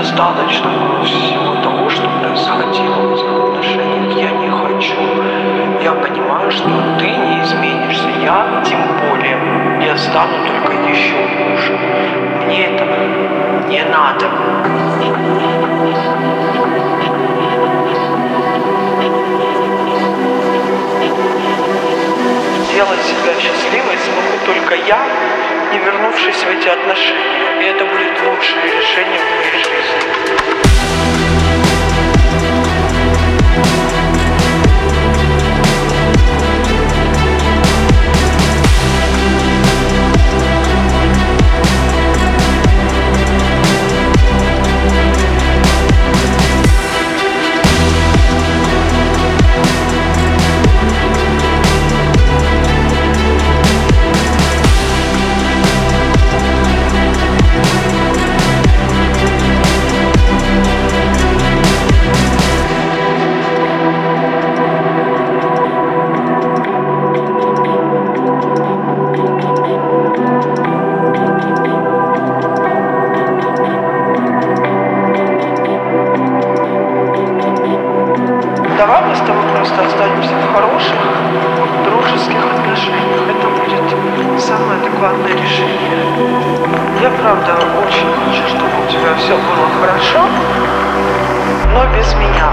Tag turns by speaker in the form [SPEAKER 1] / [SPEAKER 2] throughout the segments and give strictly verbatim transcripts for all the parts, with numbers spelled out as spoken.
[SPEAKER 1] достаточно было всего того, что происходило в этих отношениях. Я не хочу. Я понимаю, что ты не изменишься. Я тем более. Я стану только еще хуже. Мне это не надо. Сделать себя счастливой смогу только я, не вернувшись в эти отношения. И это будет лучшее решение в моей жизни. Давай мы с тобой просто останемся в хороших, дружеских отношениях. Это будет самое адекватное решение. Я, правда, очень хочу, чтобы у тебя все было хорошо, но без меня.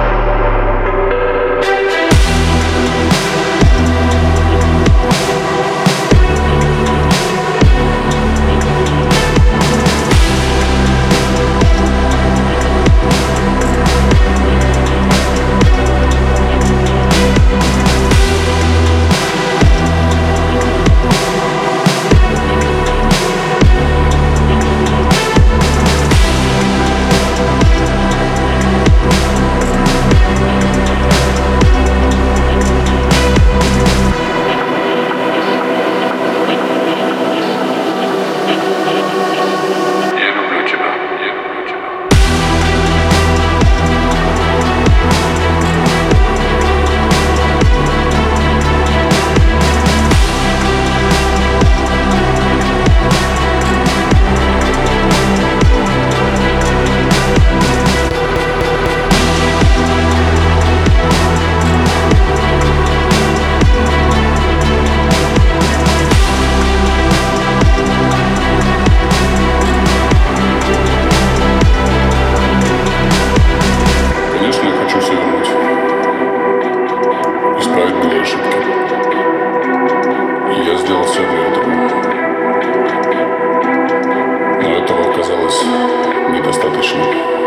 [SPEAKER 2] Я сделал все для этого. Но этого оказалось недостаточно.